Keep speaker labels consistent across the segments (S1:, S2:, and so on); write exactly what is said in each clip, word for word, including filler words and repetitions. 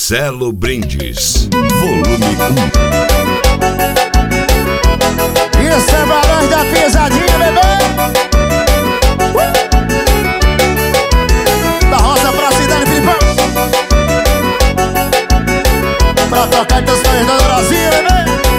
S1: Marcelo Brindes, volume um.
S2: Isso é Barões da Pisadinha, bebê. uh! Da roça pra cidade, Filipão. Pra tocar teus sonhos do Brasil, bebê.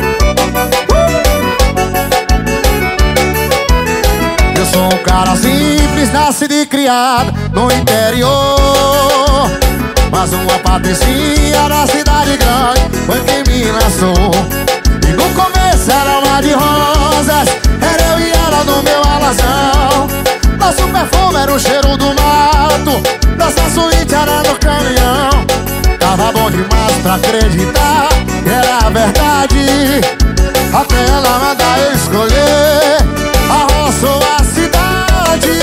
S2: uh! Eu sou um cara simples, nascido e criado no interior, mas uma patricinha da cidade grande foi quem me lançou. E no começo era uma de rosas, era eu e ela no meu alazão. Nosso perfume era o cheiro do mato, nossa suíte era no caminhão. Tava bom demais pra acreditar que era verdade, até ela mandar eu escolher a roça ou a cidade.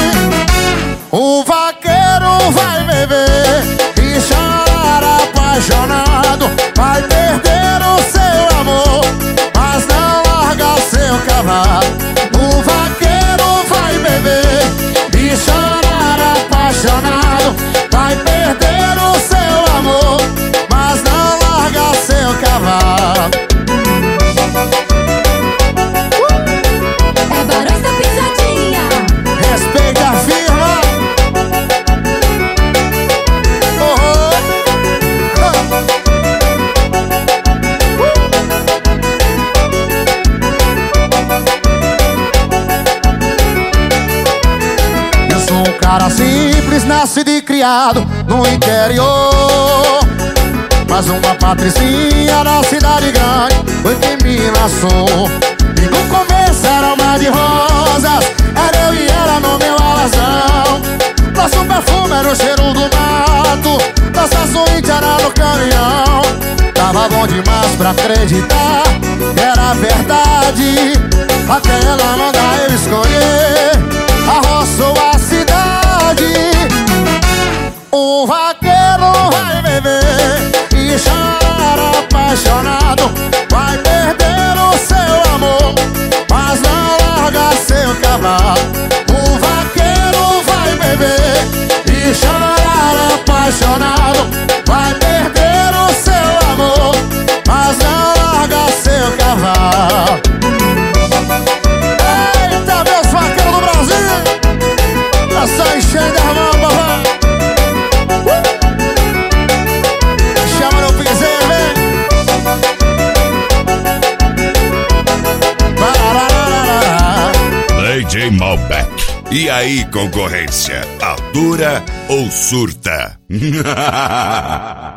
S2: O vaqueiro vai beber e chorar apaixonado, vai perder o seu amor, mas não larga seu cavalo. O vaqueiro vai beber e chorar apaixonado, vai perder o seu amor, mas não larga seu cavalo.
S3: É Barões da Pisadinha.
S2: Respeita a firma. Cara simples, nascido e criado no interior, mas uma patricinha da cidade grande foi quem me lançou. E no começo era uma de rosas, era eu e ela no meu alazão. Nosso perfume era o cheiro do mato, nossa suíte era no caminhão. Tava bom demais pra acreditar que era verdade, até ela mandar eu escolher a roça ou a cidade. O vaqueiro vai beber e chorar apaixonado, vai perder o seu amor, mas não larga seu cavalo. O vaqueiro vai beber e chorar apaixonado, vai perder o seu amor, mas não larga seu cavalo. Eita, meus vaqueiros do Brasil, tá só enchendo a mão, papai. Chama no piseiro, vem.
S1: D J Malbec. E aí, concorrência, atura ou surta?